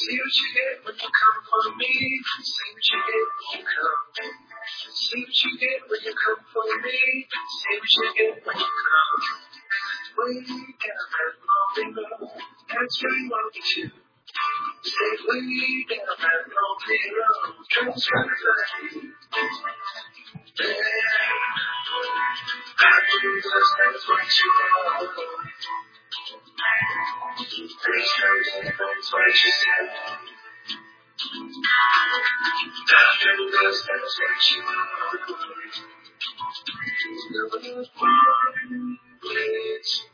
See what you get when you come for me. See what you get when you come. See what you get when you come for me. See what you get when you come. We down that lonely road. That's where you want me to. Stay way down that lonely road. Just trying to find you. Yeah. I believe that's what you want. There's no difference what you said. I believe that's what you want. Never please.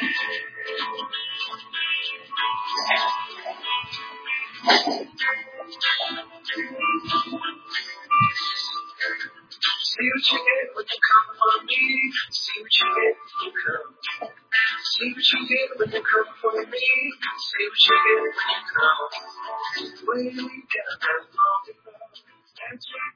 See what you get when you come for me. See what you get when you come. See what you get when you come for me. See what you get when you come. Way down that lonely road. That's right.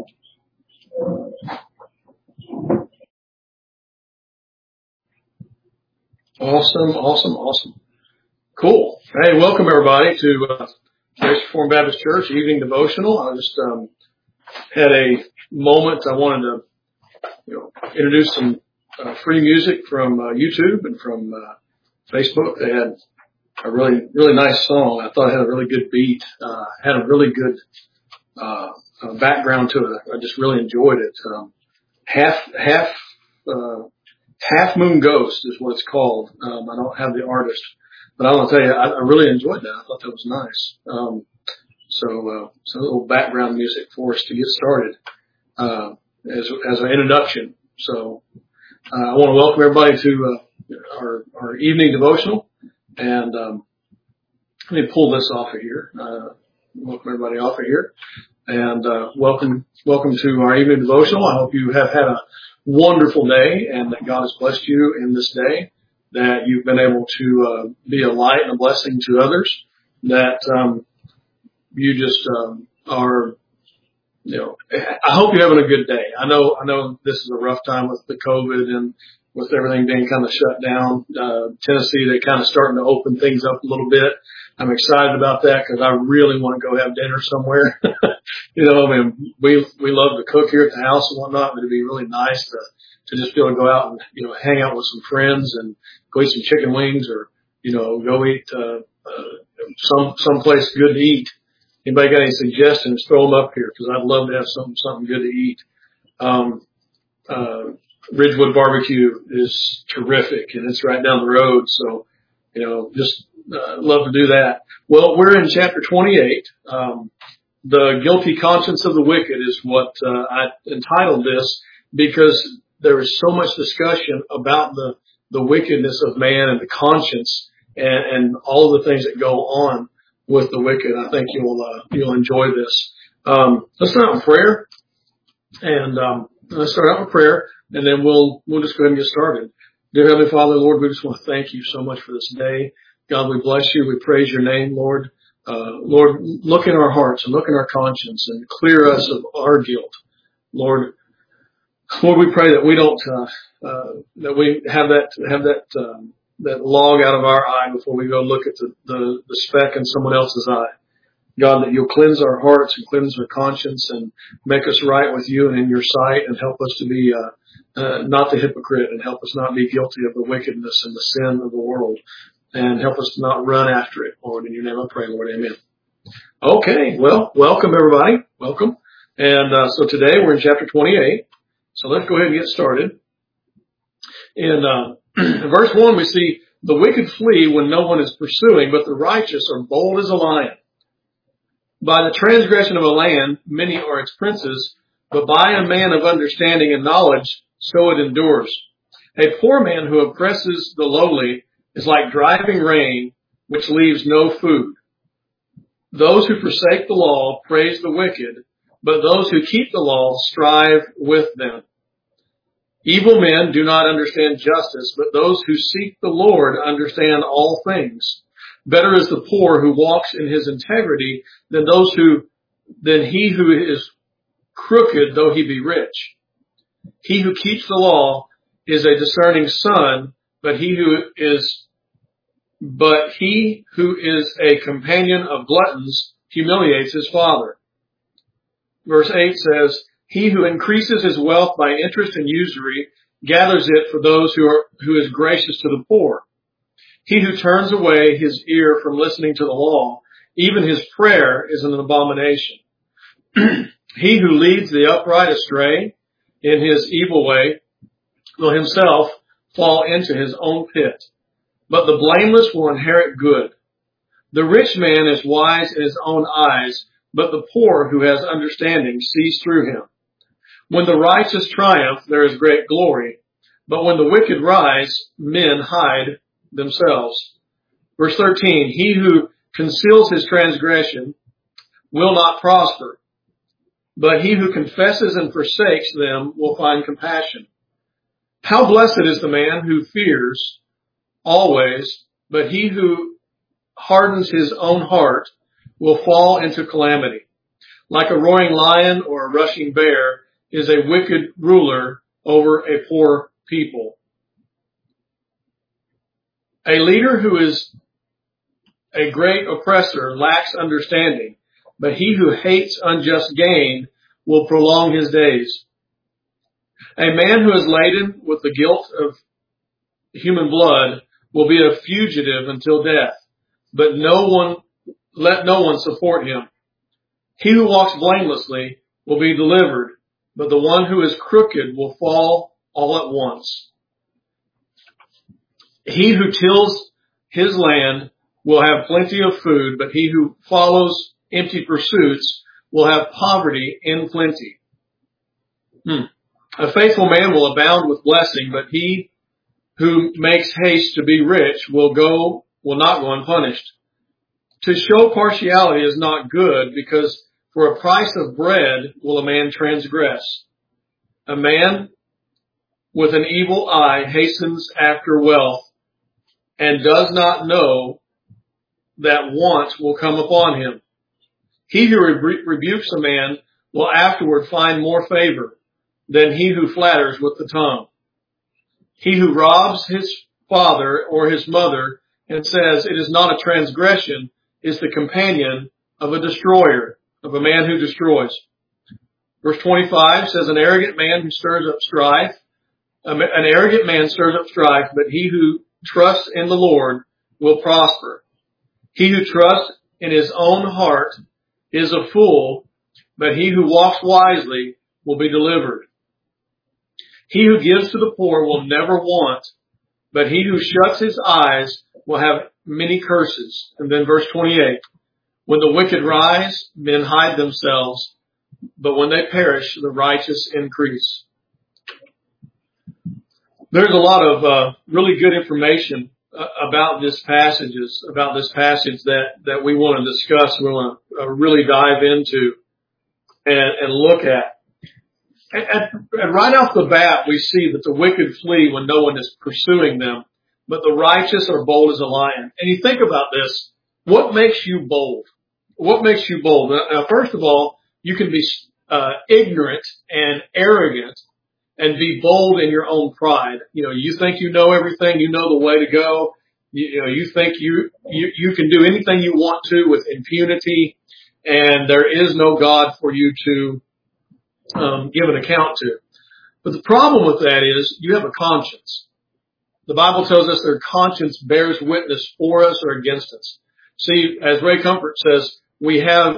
Awesome. Cool. Hey, welcome everybody to Grace Reformed Baptist Church Evening Devotional. I just had a moment. I wanted to, introduce some free music from YouTube and from Facebook. They had a really nice song. I thought it had a really good beat. Had a really good background to it. I just really enjoyed it. Half Moon Ghost is what it's called. I don't have the artist, but I want to tell you, I really enjoyed that. I thought that was nice. So a little background music for us to get started, as an introduction. So, I want to welcome everybody to, our evening devotional. And, let me pull this off of here. Welcome everybody off of here. And, welcome to our evening devotional. I hope you have had a wonderful day and that God has blessed you in this day, that you've been able to be a light and a blessing to others, that you just are, I hope you're having a good day. I know this is a rough time with the COVID and with everything being kind of shut down. Tennessee, they're kind of starting to open things up a little bit. I'm excited about that because I really want to go have dinner somewhere. We love to cook here at the house and whatnot, but it'd be really nice to just be able to go out and, hang out with some friends and go eat some chicken wings or, go eat, some place good to eat. Anybody got any suggestions? Throw them up here because I'd love to have something good to eat. Ridgewood Barbecue is terrific and it's right down the road. So, just love to do that. Well, we're in chapter 28. The guilty conscience of the wicked is what I entitled this, because there is so much discussion about the wickedness of man and the conscience and all of the things that go on with the wicked. I think you'll enjoy this. Let's start out with prayer, and and then we'll just go ahead and get started. Dear Heavenly Father, Lord, we just want to thank you so much for this day. God, we bless you. We praise your name, Lord. Lord, look in our hearts and look in our conscience and clear us of our guilt. Lord, we pray that we don't, that we have that log out of our eye before we go look at the speck in someone else's eye. God, that you'll cleanse our hearts and cleanse our conscience and make us right with you and in your sight, and help us to be, not the hypocrite, and help us not be guilty of the wickedness and the sin of the world, and help us to not run after it. Lord, in your name I pray, Lord, amen. Okay, well, welcome everybody. Welcome. And, so today we're in chapter 28. So let's go ahead and get started. In, verse 1, we see the wicked flee when no one is pursuing, but the righteous are bold as a lion. By the transgression of a land, many are its princes, but by a man of understanding and knowledge, so it endures. A poor man who oppresses the lowly is like driving rain, which leaves no food. Those who forsake the law praise the wicked, but those who keep the law strive with them. Evil men do not understand justice, but those who seek the Lord understand all things. Better is the poor who walks in his integrity than he who is crooked, though he be rich. He who keeps the law is a discerning son, but he who is but he who is a companion of gluttons humiliates his father. Verse 8 says, he who increases his wealth by interest and usury gathers it for those who is gracious to the poor. He who turns away his ear from listening to the law, even his prayer is an abomination. He who leads the upright astray in his evil way will himself fall into his own pit, but the blameless will inherit good. The rich man is wise in his own eyes, but the poor who has understanding sees through him. When the righteous triumph, there is great glory, but when the wicked rise, men hide themselves. Verse 13, he who conceals his transgression will not prosper, but he who confesses and forsakes them will find compassion. How blessed is the man who fears always, but he who hardens his own heart will fall into calamity. Like a roaring lion or a rushing bear is a wicked ruler over a poor people. A leader who is a great oppressor lacks understanding, but he who hates unjust gain will prolong his days. A man who is laden with the guilt of human blood will be a fugitive until death, but let no one support him. He who walks blamelessly will be delivered, but the one who is crooked will fall all at once. He who tills his land will have plenty of food, but he who follows empty pursuits will have poverty in plenty. A faithful man will abound with blessing, but he who makes haste to be rich will not go unpunished. To show partiality is not good, because for a price of bread will a man transgress. A man with an evil eye hastens after wealth and does not know that want will come upon him. He who rebukes a man will afterward find more favor than he who flatters with the tongue. He who robs his father or his mother and says it is not a transgression is the companion of a destroyer, of a man who destroys. Verse 25 says, an arrogant man stirs up strife, but he who trusts in the Lord will prosper. He who trusts in his own heart is a fool, but he who walks wisely will be delivered. He who gives to the poor will never want, but he who shuts his eyes will have many curses. And then verse 28, when the wicked rise, men hide themselves, but when they perish, the righteous increase. There's a lot of really good information about this passage that we want to discuss. We want to really dive into and look at. And right off the bat, we see that the wicked flee when no one is pursuing them, but the righteous are bold as a lion. And you think about this, what makes you bold? What makes you bold? Now, first of all, you can be ignorant and arrogant and be bold in your own pride. You think you know everything, you know the way to go. You think you can do anything you want to with impunity, and there is no God for you to give an account to. But the problem with that is you have a conscience. The Bible tells us their conscience bears witness for us or against us. See, as Ray Comfort says, we have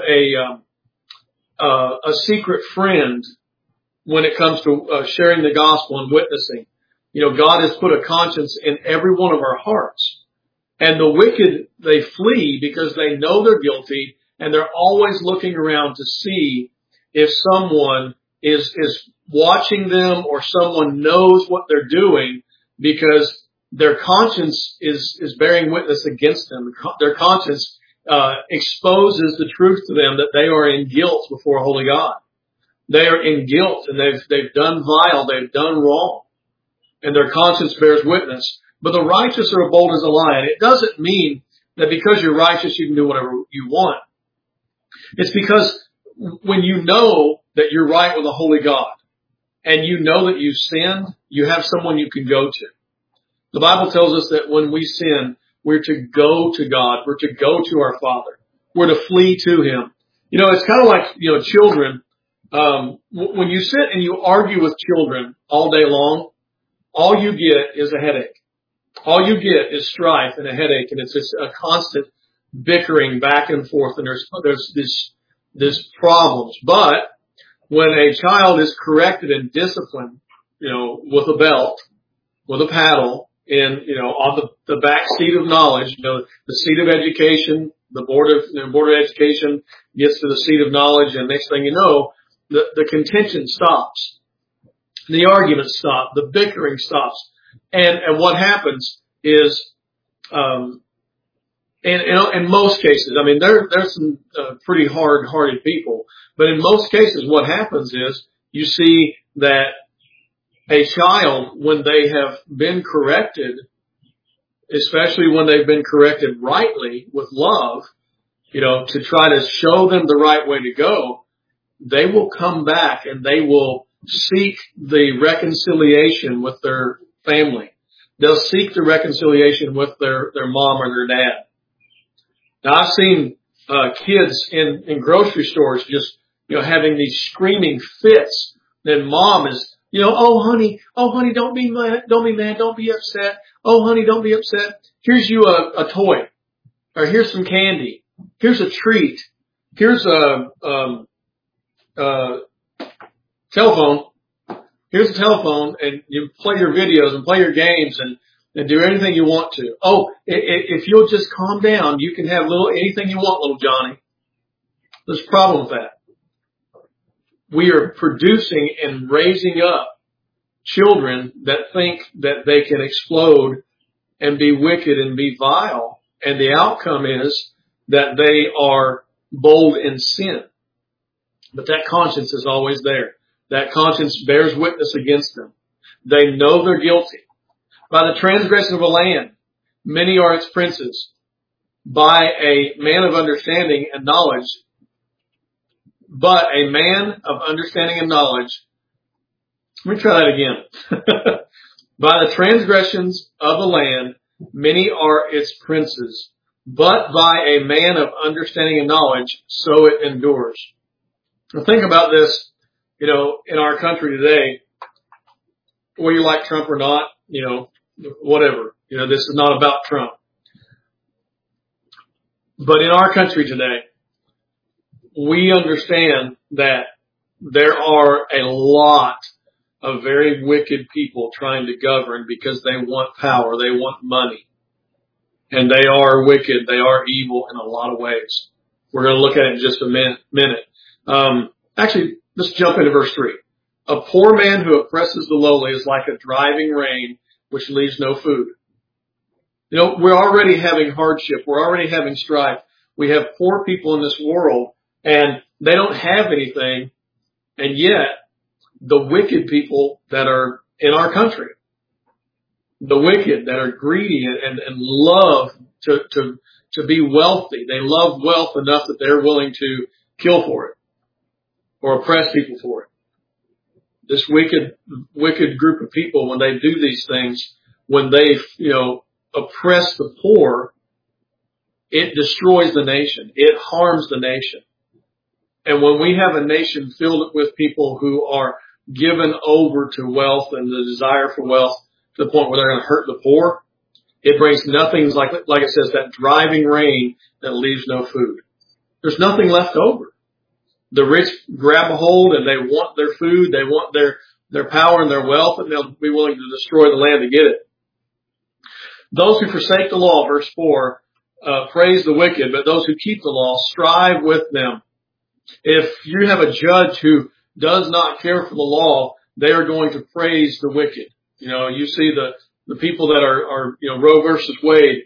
a secret friend when it comes to sharing the gospel and witnessing. God has put a conscience in every one of our hearts. And the wicked, they flee because they know they're guilty, and they're always looking around to see if someone is watching them or someone knows what they're doing, because their conscience is bearing witness against them. Their conscience exposes the truth to them that they are in guilt before a holy God. They are in guilt, and they've done vile, they've done wrong, and their conscience bears witness. But the righteous are bold as a lion. It doesn't mean that because you're righteous you can do whatever you want. It's because when you know that you're right with a holy God, and you know that you've sinned, you have someone you can go to. The Bible tells us that when we sin, We're to go to God. We're to go to our Father. We're to flee to Him. It's kind of like, children. When you sit and you argue with children all day long, all you get is a headache. All you get is strife and a headache, and it's just a constant bickering back and forth, and there's this problems. But when a child is corrected and disciplined, with a belt, with a paddle, on the back seat of knowledge, the seat of education, the board of education gets to the seat of knowledge, and next thing you know, the contention stops, the arguments stop, the bickering stops, and what happens is, in most cases, I mean, there's some pretty hard-hearted people, but in most cases, what happens is you see that a child, when they have been corrected, especially when they've been corrected rightly with love, to try to show them the right way to go, they will come back and they will seek the reconciliation with their family. They'll seek the reconciliation with their mom or their dad. Now, I've seen kids in grocery stores just having these screaming fits. Then mom is oh honey, don't be mad, don't be upset. Oh honey, don't be upset. Here's you a toy, or here's some candy. Here's a treat. Here's a telephone. Here's a telephone, and you play your videos and play your games and do anything you want to. Oh, if you'll just calm down, you can have anything you want, little Johnny. There's a problem with that. We are producing and raising up children that think that they can explode and be wicked and be vile, and the outcome is that they are bold in sin. But that conscience is always there. That conscience bears witness against them. They know they're guilty. By the transgression of a land, many are its princes. By a man of understanding and knowledge, but a man of understanding and knowledge. Let me try that again. By the transgressions of the land, many are its princes, but by a man of understanding and knowledge, so it endures. Now think about this, in our country today, whether you like Trump or not, whatever. This is not about Trump. But in our country today, we understand that there are a lot of very wicked people trying to govern because they want power, they want money. And they are wicked, they are evil in a lot of ways. We're going to look at it in just a minute. Actually, let's jump into verse 3. A poor man who oppresses the lowly is like a driving rain which leaves no food. We're already having hardship. We're already having strife. We have poor people in this world, and they don't have anything, and yet the wicked people that are in our country, the wicked that are greedy and love to be wealthy, they love wealth enough that they're willing to kill for it or oppress people for it. This wicked group of people, when they do these things, when they, oppress the poor, it destroys the nation. It harms the nation. And when we have a nation filled with people who are given over to wealth and the desire for wealth to the point where they're going to hurt the poor, it brings nothing, like it says, that driving rain that leaves no food. There's nothing left over. The rich grab a hold and they want their food, they want their power and their wealth, and they'll be willing to destroy the land to get it. Those who forsake the law, verse 4, praise the wicked, but those who keep the law strive with them. If you have a judge who does not care for the law, they are going to praise the wicked. You see the people that are Roe versus Wade.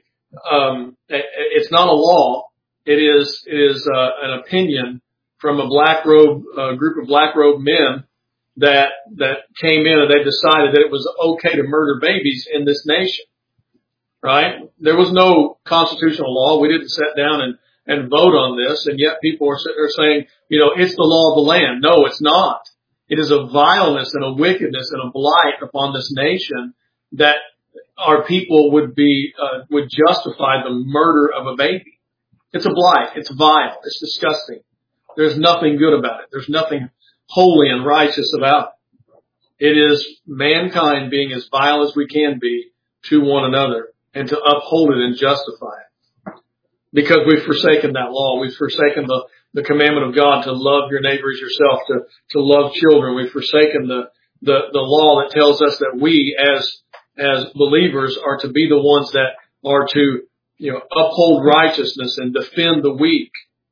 It's not a law. It is an opinion from a group of black robe men that came in, and they decided that it was okay to murder babies in this nation. Right? There was no constitutional law. We didn't sit down and vote on this, and yet people are sitting there saying, it's the law of the land. No, it's not. It is a vileness and a wickedness and a blight upon this nation that our people would justify the murder of a baby. It's a blight. It's vile. It's disgusting. There's nothing good about it. There's nothing holy and righteous about it. It is mankind being as vile as we can be to one another and to uphold it and justify it. Because we've forsaken that law. We've forsaken the commandment of God to love your neighbor as yourself, to love children. We've forsaken the law that tells us that we as believers are to be the ones that are to, uphold righteousness and defend the weak.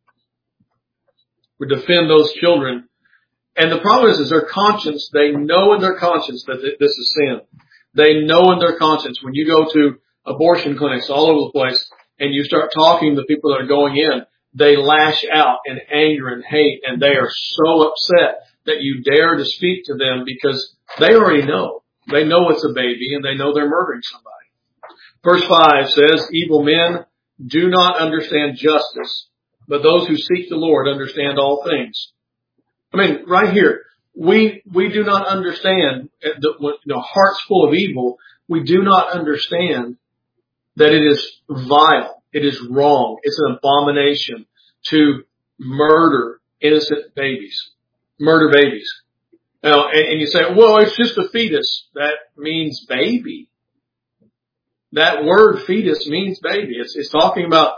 We defend those children. And the problem is their conscience, they know in their conscience that this is sin. They know in their conscience. When you go to abortion clinics all over the place and you start talking to the people that are going in, they lash out in anger and hate, and they are so upset that you dare to speak to them because they already know. They know it's a baby and they know they're murdering somebody. Verse 5 says, evil men do not understand justice, but those who seek the Lord understand all things. I mean, right here, we do not understand, hearts full of evil, we do not understand that it is vile, it is wrong, it's an abomination to murder innocent babies, murder babies. Now, and you say, well, it's just a fetus. That means baby. That word fetus means baby. It's talking about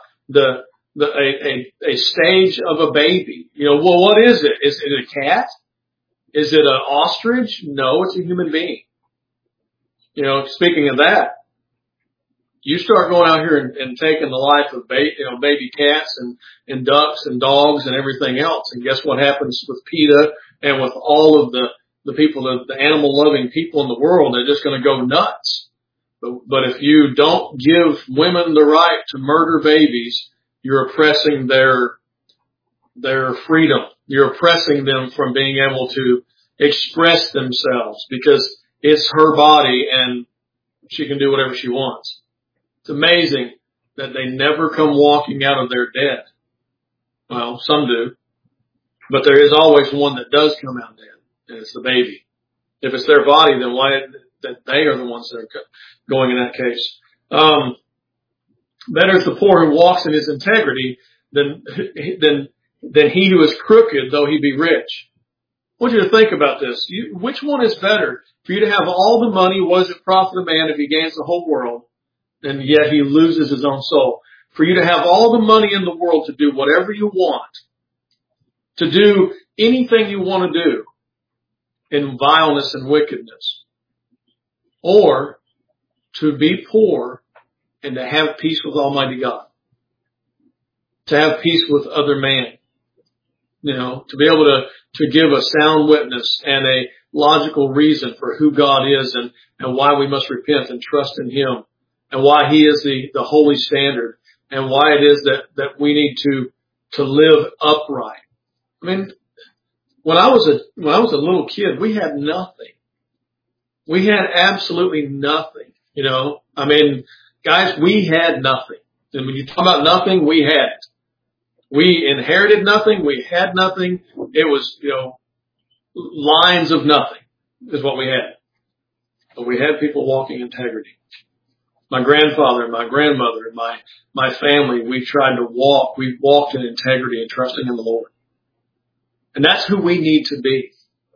a stage of a baby. Well, what is it? Is it a cat? Is it an ostrich? No, it's a human being. Speaking of that, you start going out here and taking the life of baby cats and ducks and dogs and everything else. And guess what happens with PETA and with all of the people, the animal loving people in the world? They're just going to go nuts. But if you don't give women the right to murder babies, you're oppressing their freedom. You're oppressing them from being able to express themselves because it's her body and she can do whatever she wants. It's amazing that they never come walking out of there dead. Well, some do. But there is always one that does come out dead, and it's the baby. If it's their body, then why that they are the ones that are going in that case. Better is the poor who walks in his integrity than he who is crooked, though he be rich. I want you to think about this. Which one is better? For you to have all the money, what does it profit a man if he gains the whole world, and yet he loses his own soul? For you to have all the money in the world to do whatever you want, to do anything you want to do in vileness and wickedness, or to be poor and to have peace with Almighty God, to have peace with other man, to be able to give a sound witness and a logical reason for who God is and why we must repent and trust in Him, and why He is the holy standard, and why it is that we need to live upright. I mean, when I was a little kid, we had nothing. We had absolutely nothing. I mean, guys, we had nothing. And when you talk about nothing, we had it. We inherited nothing. We had nothing. It was, lines of nothing is what we had. But we had people walking integrity. My grandfather and my grandmother and my family, we walked in integrity and trusting in the Lord. And that's who we need to be.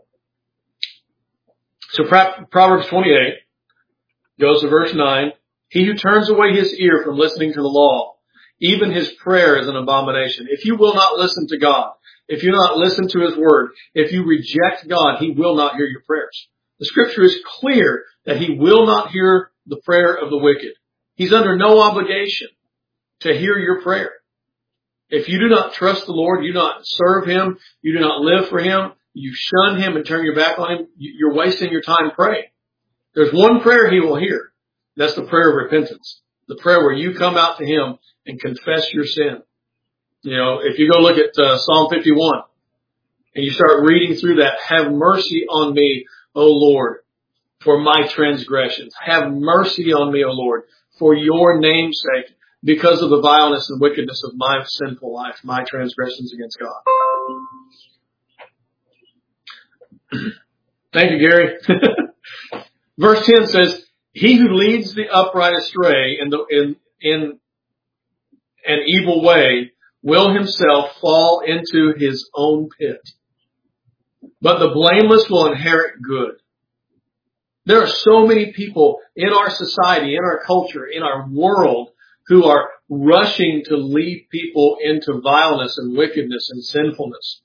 So Proverbs 28 goes to verse 9. He who turns away his ear from listening to the law, even his prayer is an abomination. If you will not listen to God, if you not listen to His word, if you reject God, He will not hear your prayers. The scripture is clear that He will not hear the prayer of the wicked. He's under no obligation to hear your prayer. If you do not trust the Lord, you do not serve Him, you do not live for Him, you shun Him and turn your back on Him, you're wasting your time praying. There's one prayer He will hear. That's the prayer of repentance. The prayer where you come out to Him and confess your sin. If you go look at Psalm 51 and you start reading through that, have mercy on me, O Lord, for my transgressions. Have mercy on me, O Lord, for your name's sake, because of the vileness and wickedness of my sinful life, my transgressions against God. Thank you, Gary. Verse 10 says, He who leads the upright astray in an evil way will himself fall into his own pit. But the blameless will inherit good. There are so many people in our society, in our culture, in our world who are rushing to lead people into vileness and wickedness and sinfulness.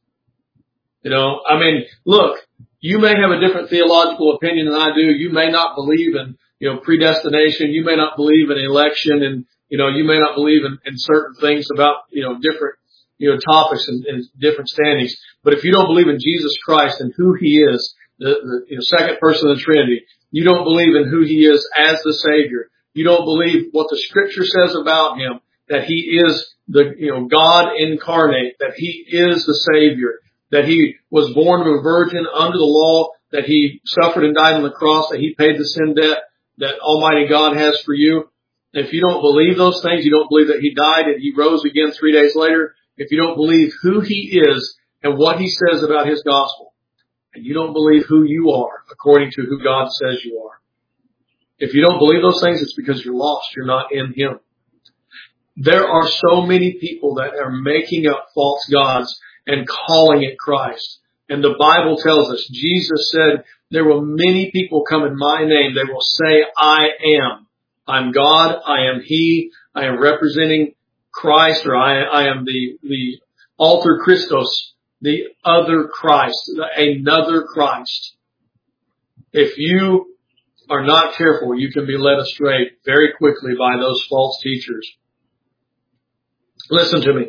Look, you may have a different theological opinion than I do. You may not believe in, predestination. You may not believe in election, and, you may not believe in certain things about, different, topics and different standings. But if you don't believe in Jesus Christ and who he is, the second person of the Trinity, you don't believe in who he is as the Savior. You don't believe what the Scripture says about him, that he is the, God incarnate, that he is the Savior, that he was born of a virgin under the law, that he suffered and died on the cross, that he paid the sin debt that Almighty God has for you. If you don't believe those things, you don't believe that he died and he rose again 3 days later, if you don't believe who he is and what he says about his gospel, and you don't believe who you are according to who God says you are, if you don't believe those things, it's because you're lost. You're not in him. There are so many people that are making up false gods and calling it Christ. And the Bible tells us, Jesus said, there will many people come in my name. They will say, I am. I'm God. I am he. I am representing Christ, or I am the alter Christos, the other Christ, another Christ. If you are not careful, you can be led astray very quickly by those false teachers. Listen to me.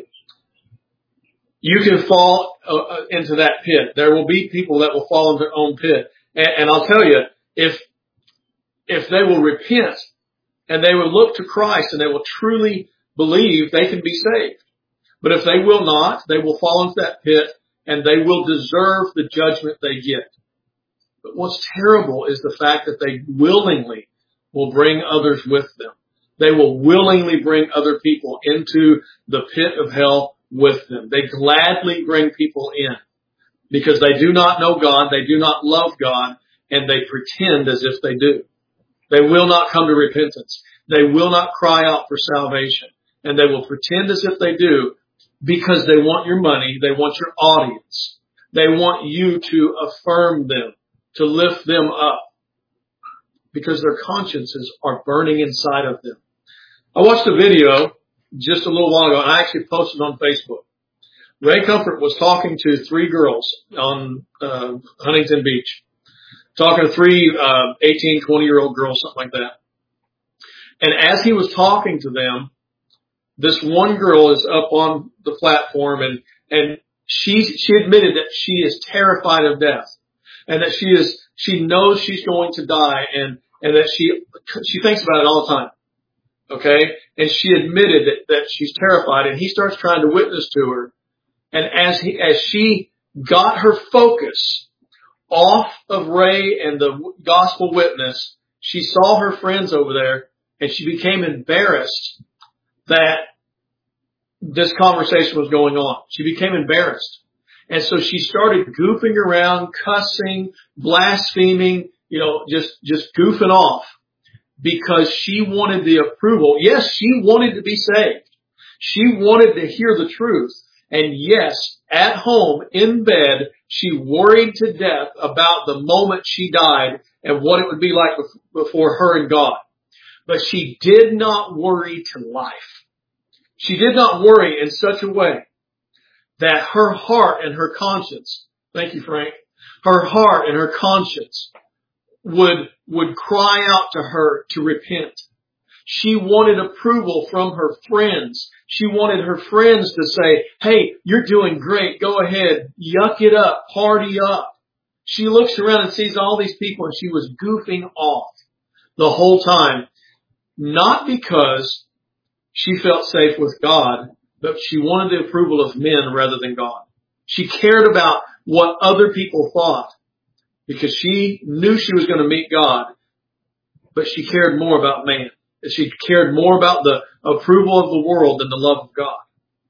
You can fall into that pit. There will be people that will fall into their own pit. And I'll tell you, if they will repent and they will look to Christ and they will truly believe, they can be saved. But if they will not, they will fall into that pit and they will deserve the judgment they get. But what's terrible is the fact that they willingly will bring others with them. They will willingly bring other people into the pit of hell with them. They gladly bring people in because they do not know God, they do not love God, and they pretend as if they do. They will not come to repentance. They will not cry out for salvation. And they will pretend as if they do because they want your money, they want your audience. They want you to affirm them, to lift them up, because their consciences are burning inside of them. I watched a video just a little while ago, and I actually posted it on Facebook. Ray Comfort was talking to 3 girls on Huntington Beach. Talking to 3 18, 20-year-old girls, something like that. And as he was talking to them, this one girl is up on the platform, and she admitted that she is terrified of death, and that she knows she's going to die, and that she thinks about it all the time. Okay? And she admitted that she's terrified, and he starts trying to witness to her. And as she got her focus off of Ray and the gospel witness, she saw her friends over there, and she became embarrassed that this conversation was going on. She became embarrassed. And so she started goofing around, cussing, blaspheming, just goofing off, because she wanted the approval. Yes, she wanted to be saved. She wanted to hear the truth. And yes, at home, in bed, she worried to death about the moment she died and what it would be like before her and God. But she did not worry to life. She did not worry in such a way that her heart and her conscience, thank you, Frank, her heart and her conscience would cry out to her to repent. She wanted approval from her friends. She wanted her friends to say, hey, you're doing great. Go ahead. Yuck it up. Party up. She looks around and sees all these people, and she was goofing off the whole time. Not because she felt safe with God, but she wanted the approval of men rather than God. She cared about what other people thought because she knew she was going to meet God, but she cared more about man. She cared more about the approval of the world than the love of God.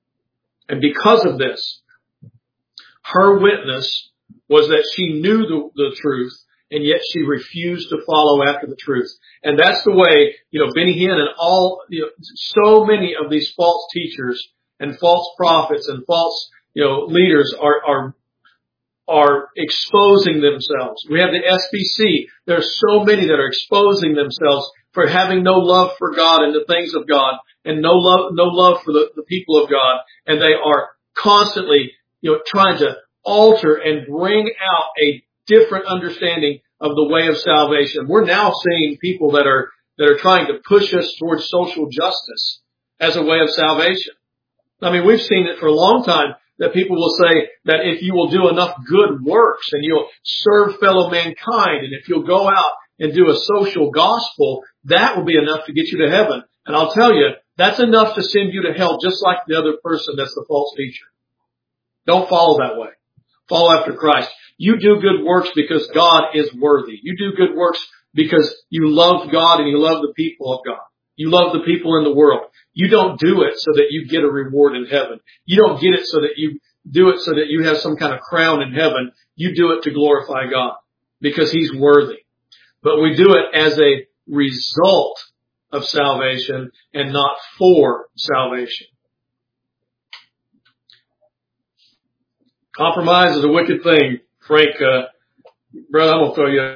And because of this, her witness was that she knew the truth, and yet she refused to follow after the truth. And that's the way, Benny Hinn and all, so many of these false teachers and false prophets and false, leaders are exposing themselves. We have the SBC. There are so many that are exposing themselves for having no love for God and the things of God, and no love for the people of God. And they are constantly, trying to alter and bring out a different understanding of the way of salvation. We're now seeing people that are trying to push us towards social justice as a way of salvation. I mean, we've seen it for a long time that people will say that if you will do enough good works and you'll serve fellow mankind, and if you'll go out and do a social gospel, that will be enough to get you to heaven. And I'll tell you, that's enough to send you to hell, just like the other person that's the false teacher. Don't follow that way. Follow after Christ. You do good works because God is worthy. You do good works because you love God and you love the people of God. You love the people in the world. You don't do it so that you get a reward in heaven. You don't get it so that you do it so that you have some kind of crown in heaven. You do it to glorify God because He's worthy. But we do it as a result of salvation and not for salvation. Compromise is a wicked thing. Frank, brother, I'm going to throw you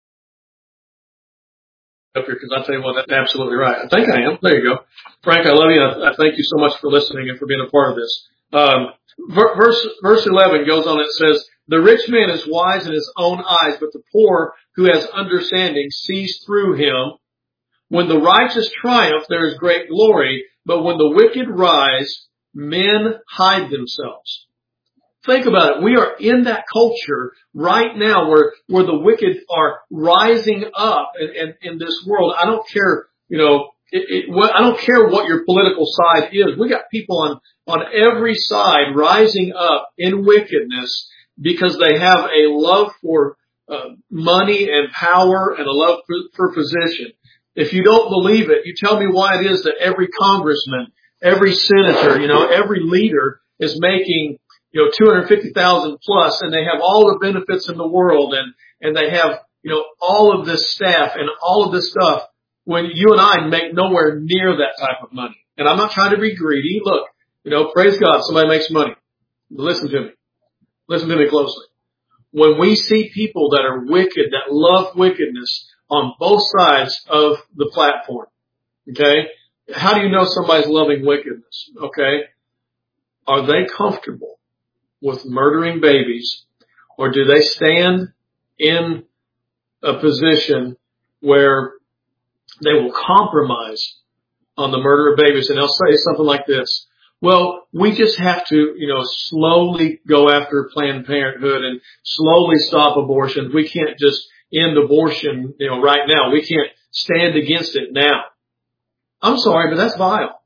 up here because I tell you what, that's absolutely right. I think I am. There you go. Frank, I love you. I thank you so much for listening and for being a part of this. Verse 11 goes on. It says, "The rich man is wise in his own eyes, but the poor who has understanding sees through him. When the righteous triumph, there is great glory, but when the wicked rise, men hide themselves." Think about it. We are in that culture right now where the wicked are rising up in this world. I don't care, I don't care what your political side is. We got people on every side rising up in wickedness because they have a love for money and power and a love for position. If you don't believe it, you tell me why it is that every congressman, every senator, every leader is making 250,000 plus, and they have all the benefits in the world, and they have, all of this staff and all of this stuff, when you and I make nowhere near that type of money. And I'm not trying to be greedy. Look, praise God, somebody makes money. Listen to me. Listen to me closely. When we see people that are wicked, that love wickedness on both sides of the platform, okay, how do you know somebody's loving wickedness? Okay, are they comfortable with murdering babies, or do they stand in a position where they will compromise on the murder of babies? And they'll say something like this: well, we just have to, slowly go after Planned Parenthood and slowly stop abortion. We can't just end abortion, right now. We can't stand against it now. I'm sorry, but that's vile.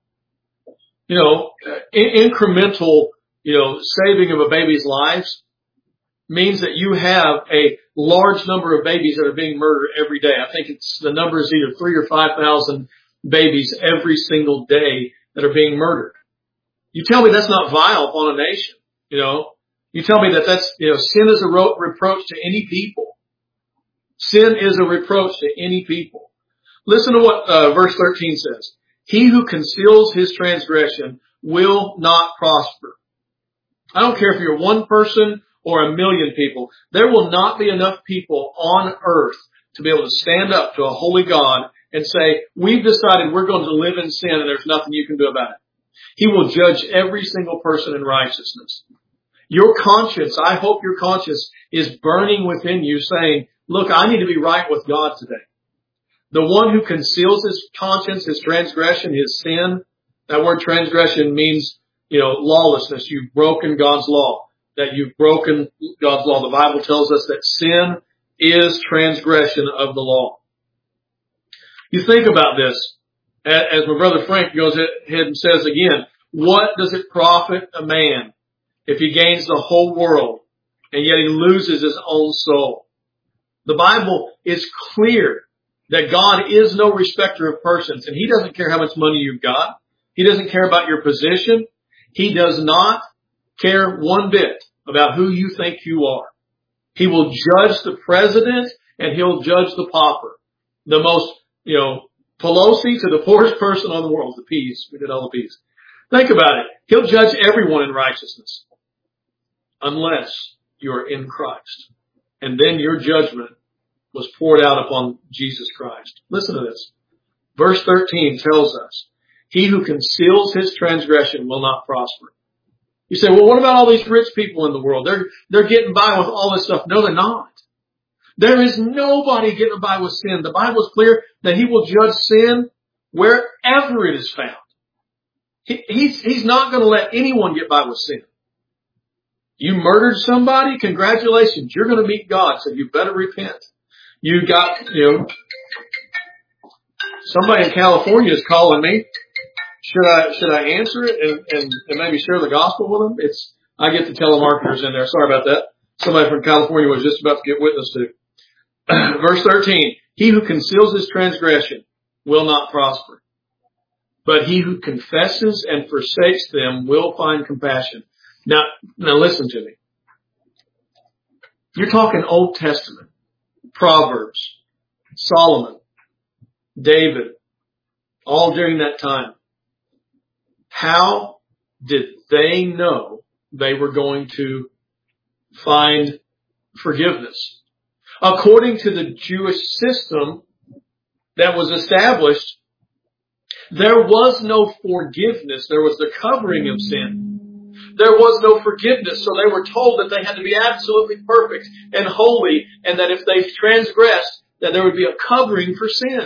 Incremental saving of a baby's lives means that you have a large number of babies that are being murdered every day. I think the number is either 3,000 or 5,000 babies every single day that are being murdered. You tell me that's not vile upon a nation. You tell me that's, sin is a reproach to any people. Sin is a reproach to any people. Listen to what verse 13 says. "He who conceals his transgression will not prosper." I don't care if you're one person or a million people. There will not be enough people on earth to be able to stand up to a holy God and say, we've decided we're going to live in sin and there's nothing you can do about it. He will judge every single person in righteousness. Your conscience, I hope your conscience is burning within you saying, look, I need to be right with God today. The one who conceals his conscience, his transgression, his sin, that word transgression means lawlessness. You've broken God's law. That you've broken God's law. The Bible tells us that sin is transgression of the law. You think about this, as my brother Frank goes ahead and says again, what does it profit a man if he gains the whole world and yet he loses his own soul? The Bible is clear that God is no respecter of persons, and He doesn't care how much money you've got. He doesn't care about your position. He does not care one bit about who you think you are. He will judge the president and He'll judge the pauper, the most, Pelosi to the poorest person on the world, the P's. We did all the P's. Think about it. He'll judge everyone in righteousness unless you're in Christ. And then your judgment was poured out upon Jesus Christ. Listen to this. Verse 13 tells us, he who conceals his transgression will not prosper. You say, well, what about all these rich people in the world? They're getting by with all this stuff. No, they're not. There is nobody getting by with sin. The Bible is clear that He will judge sin wherever it is found. He's not going to let anyone get by with sin. You murdered somebody? Congratulations. You're going to meet God, so you better repent. You got, somebody in California is calling me. Should I answer it and maybe share the gospel with them? I get the telemarketers in there. Sorry about that. Somebody from California was just about to get witness to. Verse 13, he who conceals his transgression will not prosper, but he who confesses and forsakes them will find compassion. Now listen to me. You're talking Old Testament, Proverbs, Solomon, David, all during that time. How did they know they were going to find forgiveness? According to the Jewish system that was established, there was no forgiveness. There was the covering of sin. There was no forgiveness. So they were told that they had to be absolutely perfect and holy, and that if they transgressed, that there would be a covering for sin.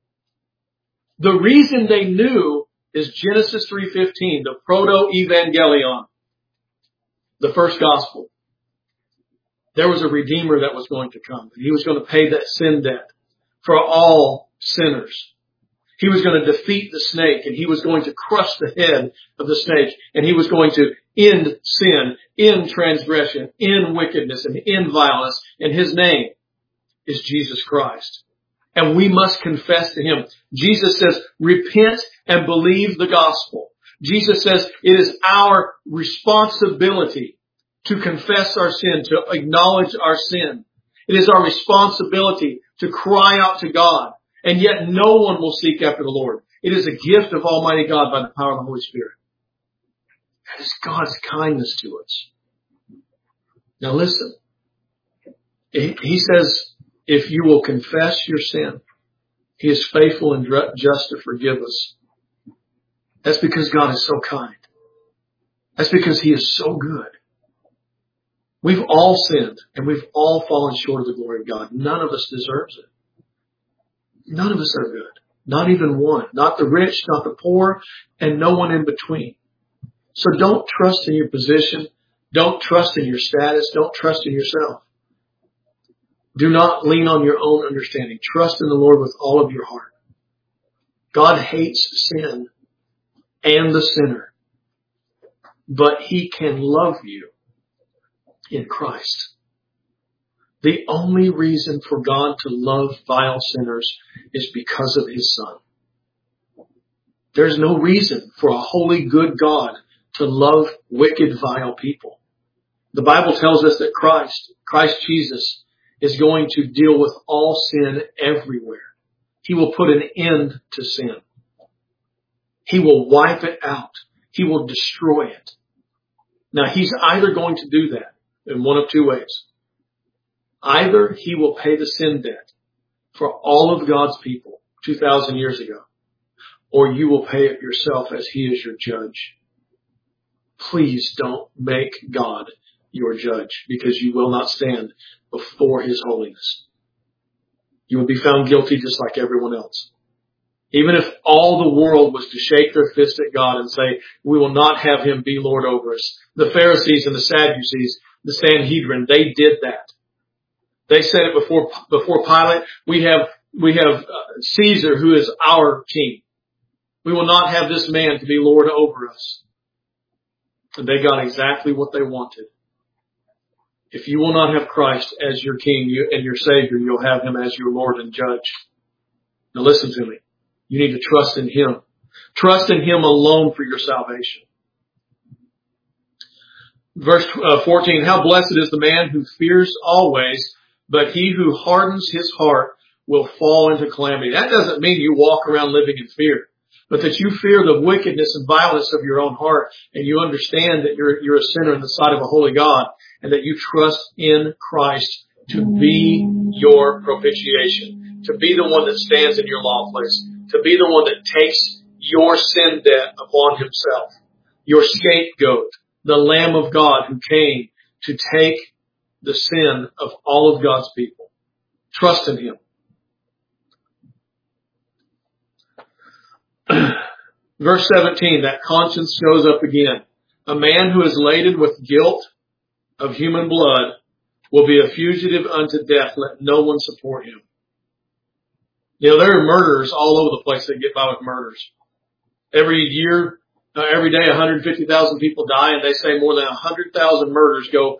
The reason they knew is Genesis 3:15, the proto-evangelion, the first gospel. There was a Redeemer that was going to come. He was going to pay that sin debt for all sinners. He was going to defeat the snake, and He was going to crush the head of the snake, and He was going to end sin, end transgression, end wickedness, and end violence. And His name is Jesus Christ. And we must confess to Him. Jesus says, repent and believe the gospel. Jesus says it is our responsibility to confess our sin, to acknowledge our sin. It is our responsibility to cry out to God. And yet no one will seek after the Lord. It is a gift of Almighty God by the power of the Holy Spirit. That is God's kindness to us. Now listen. He says, if you will confess your sin, He is faithful and just to forgive us. That's because God is so kind. That's because He is so good. We've all sinned and we've all fallen short of the glory of God. None of us deserves it. None of us are good. Not even one. Not the rich, not the poor, and no one in between. So don't trust in your position. Don't trust in your status. Don't trust in yourself. Do not lean on your own understanding. Trust in the Lord with all of your heart. God hates sin and the sinner, but He can love you in Christ. The only reason for God to love vile sinners is because of His Son. There's no reason for a holy, good God to love wicked, vile people. The Bible tells us that Christ Jesus, is going to deal with all sin everywhere. He will put an end to sin. He will wipe it out. He will destroy it. Now, He's either going to do that in one of two ways. Either He will pay the sin debt for all of God's people 2,000 years ago, or you will pay it yourself as He is your judge. Please don't make God your judge, because you will not stand before His holiness. You will be found guilty just like everyone else. Even if all the world was to shake their fist at God and say, we will not have Him be Lord over us. The Pharisees and the Sadducees, the Sanhedrin, they did that. They said it before Pilate. We have Caesar, who is our king. We will not have this man to be Lord over us. And they got exactly what they wanted. If you will not have Christ as your King and your Savior, you'll have Him as your Lord and Judge. Now listen to me. You need to trust in Him. Trust in Him alone for your salvation. Verse 14, how blessed is the man who fears always, but he who hardens his heart will fall into calamity. That doesn't mean you walk around living in fear, but that you fear the wickedness and violence of your own heart, and you understand that you're a sinner in the sight of a holy God, and that you trust in Christ to be your propitiation, to be the one that stands in your law place, to be the one that takes your sin debt upon himself, your scapegoat, the Lamb of God who came to take the sin of all of God's people. Trust in him. Verse 17, that conscience shows up again. A man who is laden with guilt of human blood will be a fugitive unto death. Let no one support him. You know, there are murderers all over the place that get by with murders. Every year, every day, 150,000 people die, and they say more than 100,000 murders go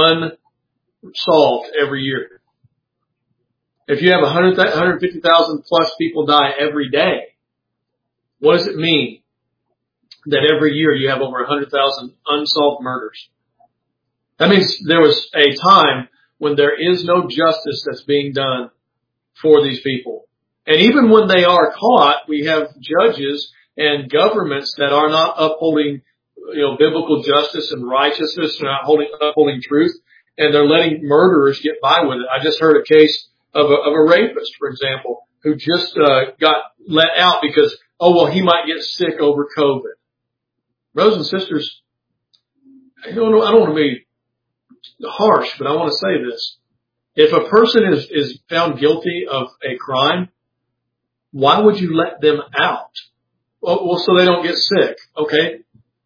unsolved every year. If you have 150,000 plus people die every day, what does it mean that every year you have over 100,000 unsolved murders? That means there was a time when there is no justice that's being done for these people. And even when they are caught, we have judges and governments that are not upholding, biblical justice and righteousness. They're not upholding truth, and they're letting murderers get by with it. I just heard a case of a rapist, for example, who just got let out because, he might get sick over COVID. Brothers and sisters, I don't want to be harsh, but I want to say this. If a person is found guilty of a crime, why would you let them out? Well, so they don't get sick. Okay.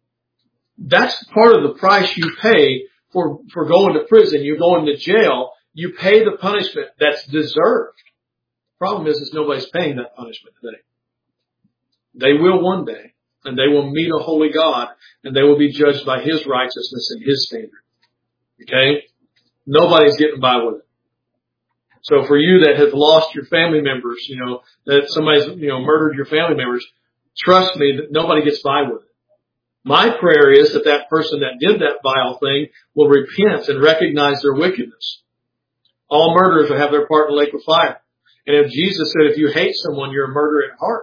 That's part of the price you pay for going to prison. You're going to jail. You pay the punishment that's deserved. The problem is nobody's paying that punishment today. They will one day, and they will meet a holy God, and they will be judged by his righteousness and his standard. Okay? Nobody's getting by with it. So for you that have lost your family members, that somebody's, murdered your family members, trust me that nobody gets by with it. My prayer is that person that did that vile thing will repent and recognize their wickedness. All murderers will have their part in the lake of fire. And if Jesus said, if you hate someone, you're a murderer at heart.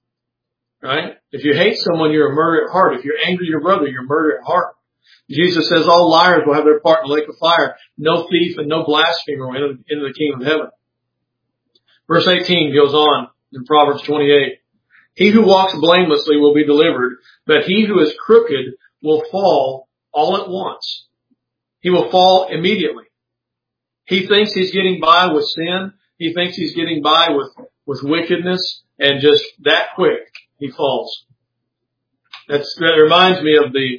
Right? If you hate someone, you're a murderer at heart. If you're angry at your brother, you're a murderer at heart. Jesus says all liars will have their part in the lake of fire. No thief and no blasphemer will enter into the kingdom of heaven. Verse 18 goes on in Proverbs 28. He who walks blamelessly will be delivered, but he who is crooked will fall all at once. He will fall immediately. He thinks he's getting by with sin. He thinks he's getting by with wickedness, and just that quick he falls. That reminds me of the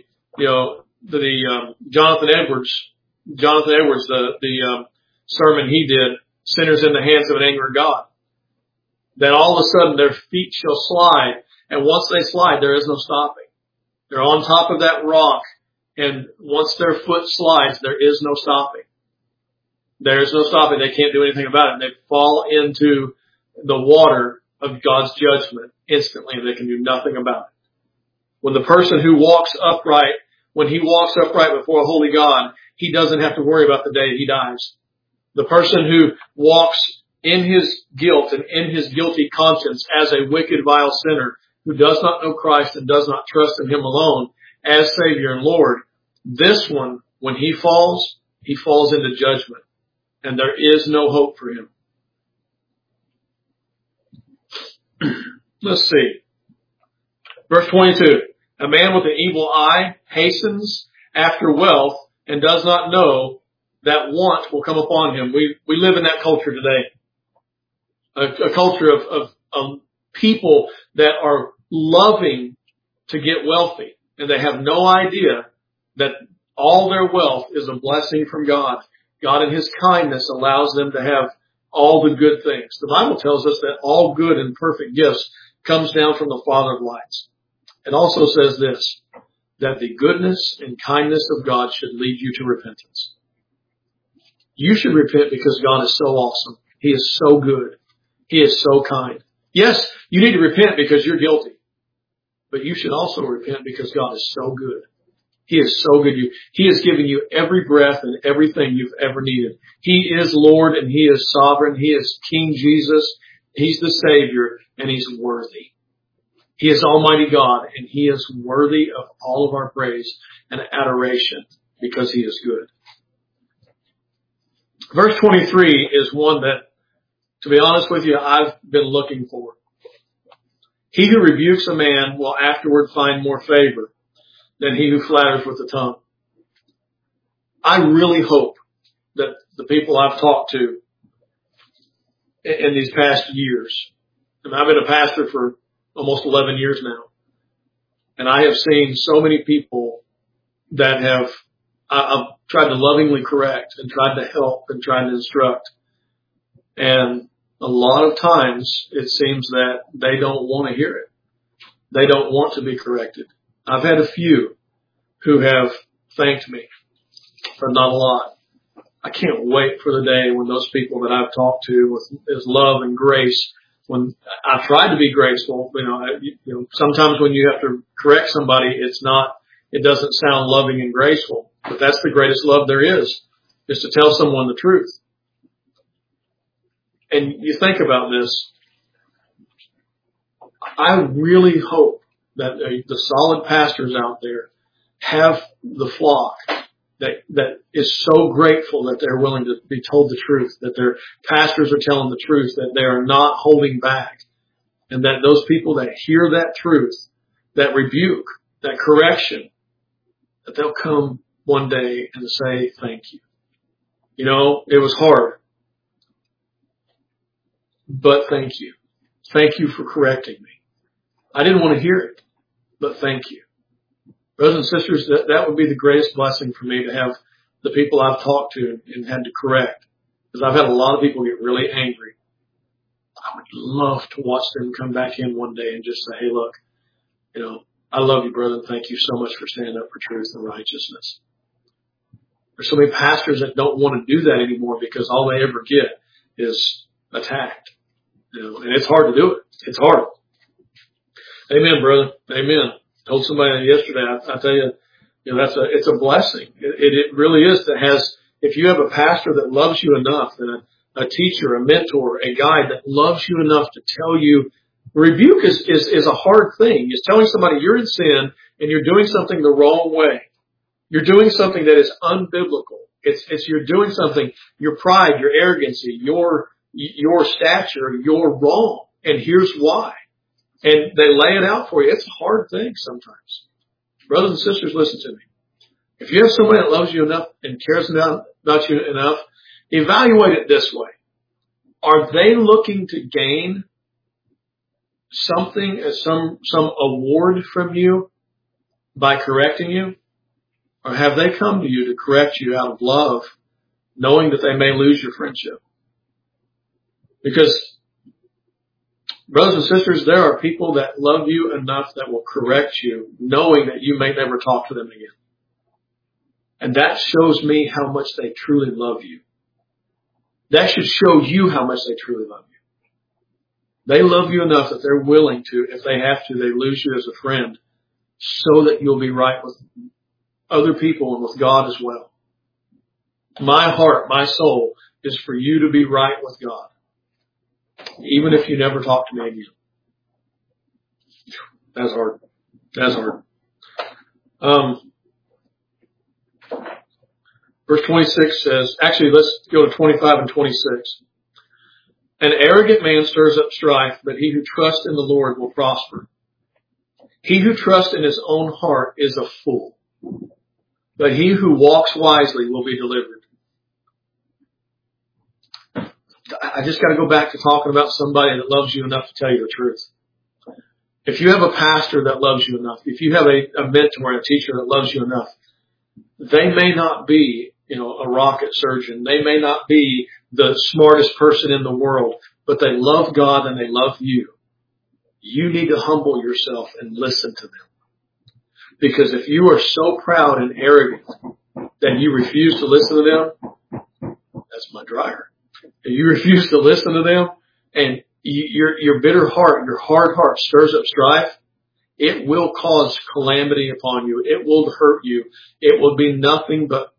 Jonathan Edwards, the sermon he did, Sinners in the Hands of an Angry God. That all of a sudden their feet shall slide, and once they slide, there is no stopping. They're on top of that rock, and once their foot slides, there is no stopping. There is no stopping. They can't do anything about it. And they fall into the water of God's judgment instantly, and they can do nothing about it. When the person who walks upright, when he walks upright before a holy God, he doesn't have to worry about the day he dies. The person who walks in his guilt and in his guilty conscience as a wicked, vile sinner who does not know Christ and does not trust in him alone as Savior and Lord, this one, when he falls into judgment, and there is no hope for him. Let's see. Verse 22. A man with an evil eye hastens after wealth and does not know that want will come upon him. We live in that culture today. A culture of people that are loving to get wealthy, and they have no idea that all their wealth is a blessing from God. God in his kindness allows them to have all the good things. The Bible tells us that all good and perfect gifts comes down from the Father of lights. It also says this, that the goodness and kindness of God should lead you to repentance. You should repent because God is so awesome. He is so good. He is so kind. Yes, you need to repent because you're guilty. But you should also repent because God is so good. He is so good to you. He has given you every breath and everything you've ever needed. He is Lord and He is sovereign. He is King Jesus. He's the Savior and He's worthy. He is Almighty God and He is worthy of all of our praise and adoration because He is good. Verse 23 is one that, to be honest with you, I've been looking for. He who rebukes a man will afterward find more favor than he who flatters with the tongue. I really hope that the people I've talked to in these past years, and I've been a pastor for almost 11 years now, and I have seen so many people that I've tried to lovingly correct and tried to help and tried to instruct. And a lot of times it seems that they don't want to hear it. They don't want to be corrected. I've had a few who have thanked me, but not a lot. I can't wait for the day when those people that I've talked to with love and grace, when I've tried to be graceful, sometimes when you have to correct somebody, it doesn't sound loving and graceful, but that's the greatest love there is to tell someone the truth. And you think about this, I really hope that the solid pastors out there have the flock that is so grateful that they're willing to be told the truth, that their pastors are telling the truth, that they are not holding back, and that those people that hear that truth, that rebuke, that correction, that they'll come one day and say thank you. It was hard, but thank you. Thank you for correcting me. I didn't want to hear it, but thank you. Brothers and sisters, that would be the greatest blessing for me, to have the people I've talked to and had to correct. Because I've had a lot of people get really angry. I would love to watch them come back in one day and just say, hey, look, I love you, brother, and thank you so much for standing up for truth and righteousness. There's so many pastors that don't want to do that anymore because all they ever get is attacked. And it's hard to do it. It's hard. Amen, brother. Amen. Told somebody yesterday, I tell you, it's a blessing. It really is. If you have a pastor that loves you enough, and a teacher, a mentor, a guide that loves you enough to tell you, rebuke is a hard thing. It's telling somebody you're in sin and you're doing something the wrong way. You're doing something that is unbiblical. It's you're doing something, your pride, your arrogancy, your stature, you're wrong. And here's why. And they lay it out for you. It's a hard thing sometimes. Brothers and sisters, listen to me. If you have somebody that loves you enough and cares about you enough, evaluate it this way. Are they looking to gain something, some award from you by correcting you? Or have they come to you to correct you out of love, knowing that they may lose your friendship? Because, brothers and sisters, there are people that love you enough that will correct you, knowing that you may never talk to them again. And that shows me how much they truly love you. That should show you how much they truly love you. They love you enough that they're willing to, if they have to, they lose you as a friend so that you'll be right with other people and with God as well. My heart, my soul is for you to be right with God, even if you never talk to me again. That's hard. That's hard. Verse 26 says, actually, let's go to 25 and 26. An arrogant man stirs up strife, but he who trusts in the Lord will prosper. He who trusts in his own heart is a fool, but he who walks wisely will be delivered. I just got to go back to talking about somebody that loves you enough to tell you the truth. If you have a pastor that loves you enough, if you have a mentor and a teacher that loves you enough, they may not be, a rocket surgeon. They may not be the smartest person in the world, but they love God and they love you. You need to humble yourself and listen to them. Because if you are so proud and arrogant that you refuse to listen to them, that's my dryer. If you refuse to listen to them and your bitter heart, your hard heart stirs up strife, it will cause calamity upon you. It will hurt you. It will be nothing but,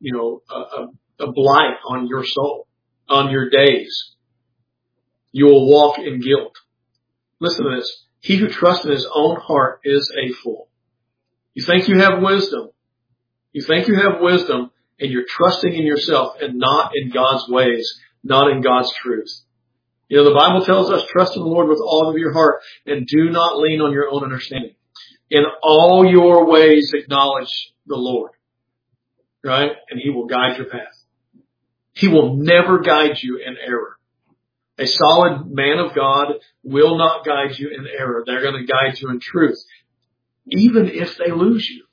a blight on your soul, on your days. You will walk in guilt. Listen to this. He who trusts in his own heart is a fool. You think you have wisdom. You think you have wisdom, and you're trusting in yourself and not in God's ways, not in God's truth. The Bible tells us, trust in the Lord with all of your heart and do not lean on your own understanding. In all your ways acknowledge the Lord, right? And He will guide your path. He will never guide you in error. A solid man of God will not guide you in error. They're going to guide you in truth, even if they lose you.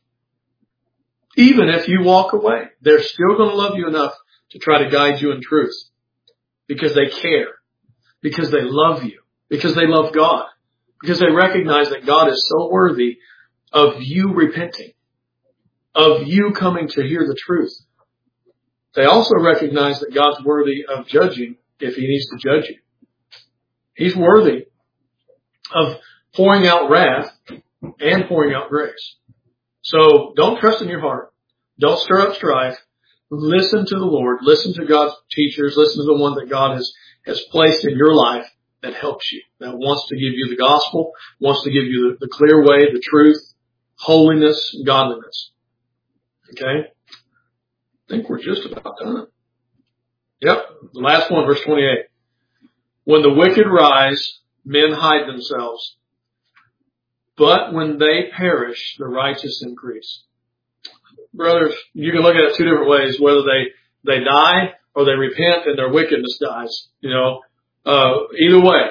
Even if you walk away, they're still going to love you enough to try to guide you in truth because they care, because they love you, because they love God, because they recognize that God is so worthy of you repenting, of you coming to hear the truth. They also recognize that God's worthy of judging if He needs to judge you. He's worthy of pouring out wrath and pouring out grace. So don't trust in your heart. Don't stir up strife. Listen to the Lord. Listen to God's teachers. Listen to the one that God has placed in your life that helps you, that wants to give you the gospel, wants to give you the clear way, the truth, holiness, godliness. Okay? I think we're just about done. Yep. The last one, verse 28. When the wicked rise, men hide themselves. But when they perish, the righteous increase. Brothers, you can look at it two different ways, whether they die or they repent and their wickedness dies. Either way,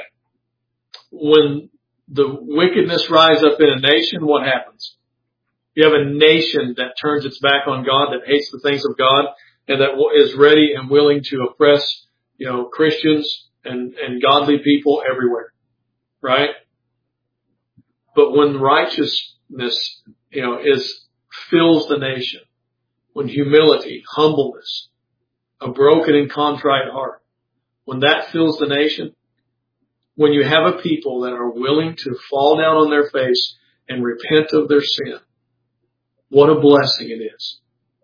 when the wickedness rise up in a nation, what happens? You have a nation that turns its back on God, that hates the things of God, and that is ready and willing to oppress, Christians and godly people everywhere. Right? But when righteousness, fills the nation, when humility, humbleness, a broken and contrite heart, when that fills the nation, when you have a people that are willing to fall down on their face and repent of their sin, what a blessing it is.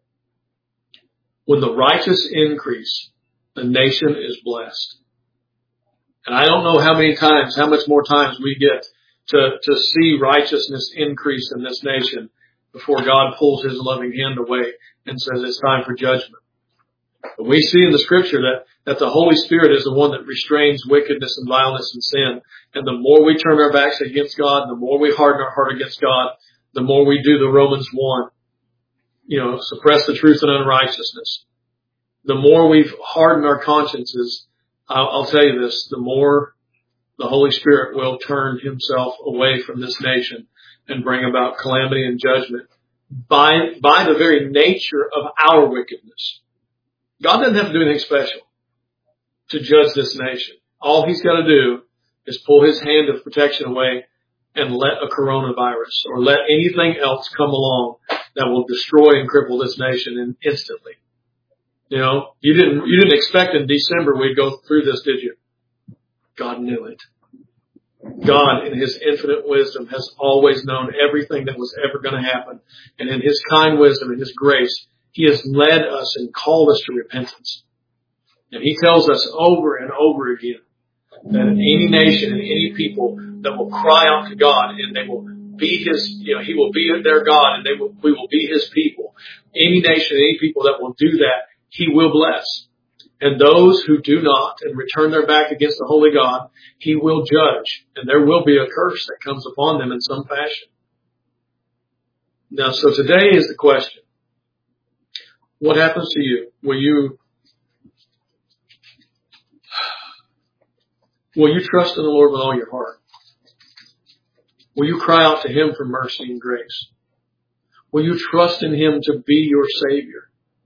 When the righteous increase, the nation is blessed. And I don't know how much more times we get to see righteousness increase in this nation before God pulls His loving hand away and says it's time for judgment. But we see in the Scripture that the Holy Spirit is the one that restrains wickedness and violence and sin. And the more we turn our backs against God, the more we harden our heart against God, the more we do the Romans 1, suppress the truth and unrighteousness. The more we've hardened our consciences, I'll tell you this, the more the Holy Spirit will turn Himself away from this nation and bring about calamity and judgment by the very nature of our wickedness. God doesn't have to do anything special to judge this nation. All He's got to do is pull His hand of protection away and let a coronavirus or let anything else come along that will destroy and cripple this nation instantly. You didn't expect in December we'd go through this, did you? God knew it. God, in His infinite wisdom, has always known everything that was ever going to happen. And in His kind wisdom and His grace, He has led us and called us to repentance. And He tells us over and over again that any nation and any people that will cry out to God and they will be His, He will be their God and we will be His people. Any nation, any people that will do that, He will bless. And those who do not and return their back against the holy God, He will judge. And there will be a curse that comes upon them in some fashion. Now, so today is the question. What happens to you? Will you trust in the Lord with all your heart? Will you cry out to Him for mercy and grace? Will you trust in Him to be your Savior?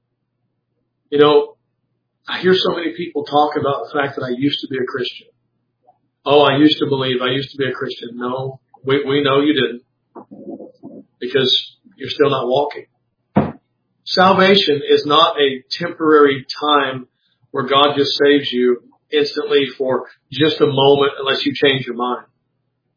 I hear so many people talk about the fact that I used to be a Christian. Oh, I used to believe. I used to be a Christian. No, we know you didn't, because you're still not walking. Salvation is not a temporary time where God just saves you instantly for just a moment unless you change your mind.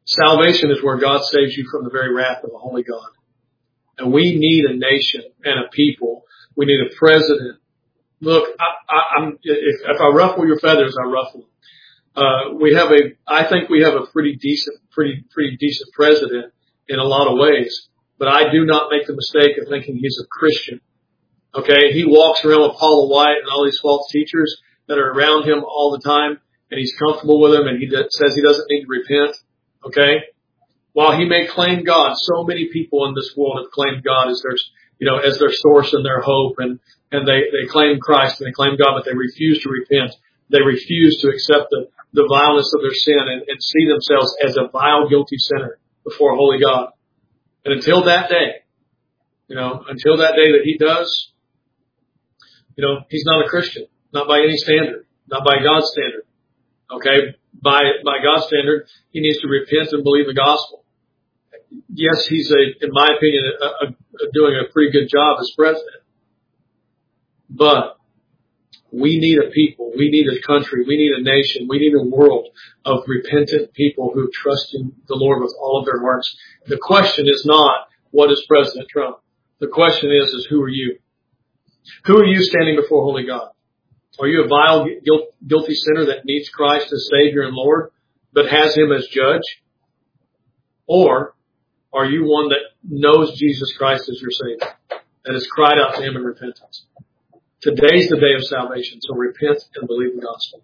Salvation is where God saves you from the very wrath of a holy God. And we need a nation and a people. We need a president. Look, if I ruffle your feathers, I ruffle them. I think we have a pretty decent president in a lot of ways, but I do not make the mistake of thinking he's a Christian. Okay. He walks around with Paula White and all these false teachers that are around him all the time, and he's comfortable with them, and he says he doesn't need to repent. Okay. While he may claim God, so many people in this world have claimed God as their source and their hope, and they claim Christ and they claim God, but they refuse to repent. They refuse to accept the vileness of their sin and see themselves as a vile, guilty sinner before a holy God. And until that day that he does, he's not a Christian, not by any standard, not by God's standard. Okay. By God's standard, he needs to repent and believe the gospel. Yes, he's in my opinion, doing a pretty good job as president. But we need a people, we need a country, we need a nation, we need a world of repentant people who trust in the Lord with all of their hearts. The question is not, what is President Trump? The question is who are you? Who are you standing before holy God? Are you a vile, guilty sinner that needs Christ as Savior and Lord, but has Him as judge? Or are you one that knows Jesus Christ as your Savior, that has cried out to Him in repentance? Today's the day of salvation, so repent and believe the gospel.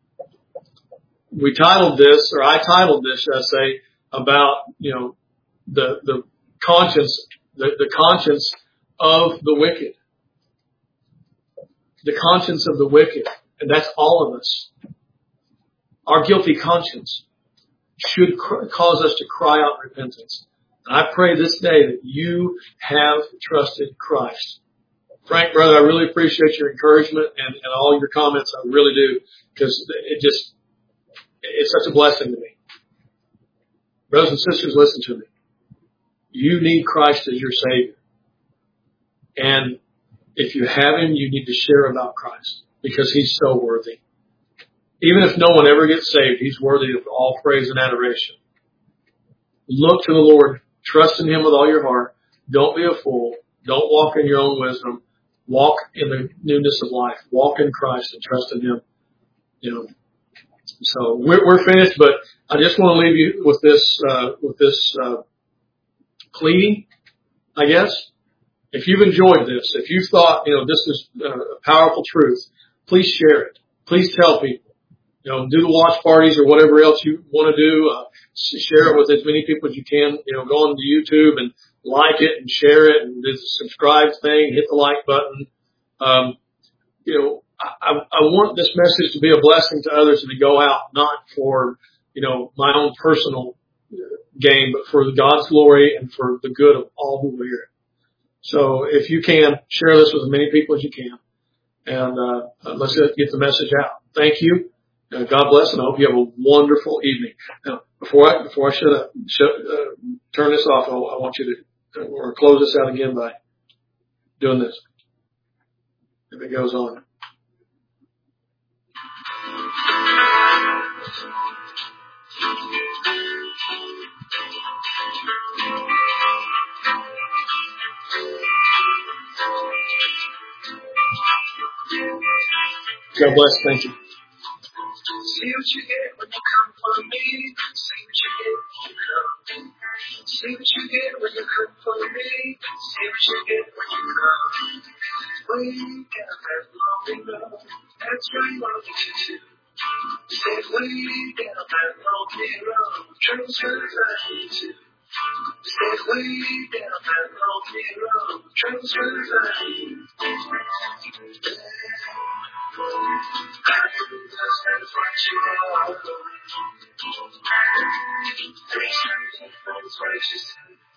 I titled this essay about, the conscience, the conscience of the wicked. The conscience of the wicked. And that's all of us. Our guilty conscience should cause us to cry out repentance. And I pray this day that you have trusted Christ. Frank, brother, I really appreciate your encouragement and all your comments. I really do, because it's such a blessing to me. Brothers and sisters, listen to me. You need Christ as your Savior. And if you have Him, you need to share about Christ, because He's so worthy. Even if no one ever gets saved, He's worthy of all praise and adoration. Look to the Lord. Trust in Him with all your heart. Don't be a fool. Don't walk in your own wisdom. Walk in the newness of life. Walk in Christ and trust in Him. So we're finished, but I just want to leave you with this pleading, I guess. If you've enjoyed this, if you've thought, this is a powerful truth, please share it. Please tell people. Do the watch parties or whatever else you want to do. Share it with as many people as you can. Go on to YouTube and like it and share it, and do the subscribe thing, hit the like button. I want this message to be a blessing to others and to go out, not for, my own personal gain, but for God's glory and for the good of all who will hear it. So if you can, share this with as many people as you can. And let's get the message out. Thank you. God bless, and I hope you have a wonderful evening. Now, before I turn this off, I want you to close this out again by doing this. If it goes on. God bless. Thank you. See what you get when you come for me. See what you get when you come. See what you get when you come for me. See what you get when you come. We got that lonely road. That's right, lonely too. Said we got that lonely road. Transfer to. Said we got that lonely road. Transfer I